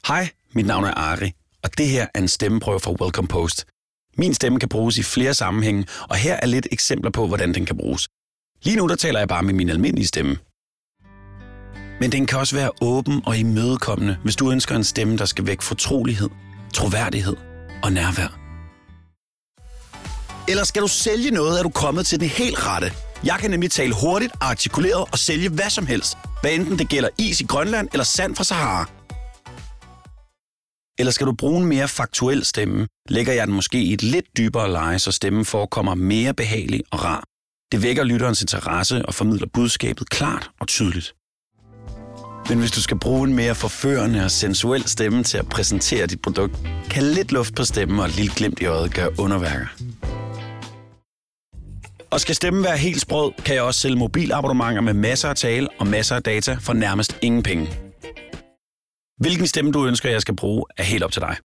Hej, mit navn er Ari, og det her er en stemmeprøve fra Welcome Post. Min stemme kan bruges i flere sammenhænge, og her er lidt eksempler på, hvordan den kan bruges. Lige nu der taler jeg bare med min almindelige stemme. Men den kan også være åben og imødekommende, hvis du ønsker en stemme, der skal væk fortrolighed, troværdighed og nærvær. Eller skal du sælge noget, er du kommet til det helt rette. Jeg kan nemlig tale hurtigt, artikuleret og sælge hvad som helst. Hvad enten det gælder is i Grønland eller sand fra Sahara. Eller skal du bruge en mere faktuel stemme, lægger jeg den måske i et lidt dybere leje, så stemmen forekommer mere behagelig og rar. Det vækker lytterens interesse og formidler budskabet klart og tydeligt. Men hvis du skal bruge en mere forførende og sensuel stemme til at præsentere dit produkt, kan lidt luft på stemmen og et lille glimt i øjet gøre underværker. Og skal stemmen være helt sprød, kan jeg også sælge mobilabonnementer med masser af tale og masser af data for nærmest ingen penge. Hvilken stemme du ønsker, jeg skal bruge, er helt op til dig.